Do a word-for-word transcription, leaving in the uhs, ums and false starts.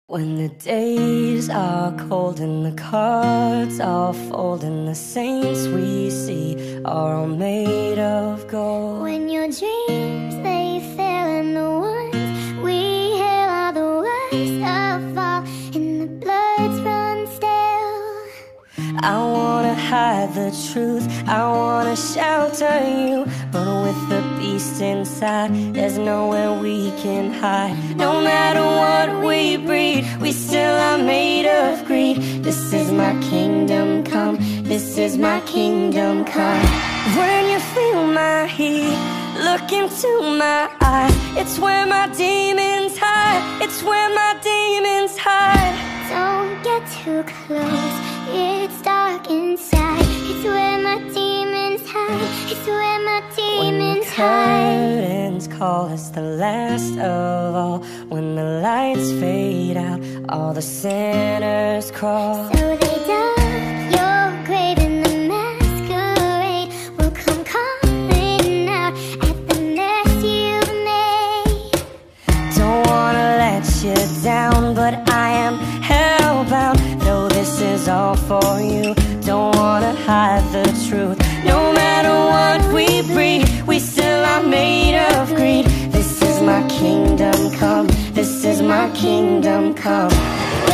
When the days are cold and the cards all fold and the saints we see are all made of gold. When your dreams they fail and the ones we hail are the worst of all, and the bloods run stale. I wanna hide the truth, I wanna shelter you, but with the beast inside, there's nowhere we can hide. No matter what we breed, we still are made of greed. This is my kingdom come, this is my kingdom come. When you feel my heat, look into my eyes. It's where my demons hide, it's where my demons hide. Don't get too close, it's dark inside. It's where my demons hide, it's where my demons hide. When the curtains call us the last of all, when the lights fade out, all the sinners crawl. So they dug your grave and the masquerade will come calling out at the mess you've made. Don't wanna let you down, but I am hellbound. Though this is all for you, don't wanna hide the truth. No matter what we breed, we still are made of greed. This is my kingdom come, this is my kingdom come.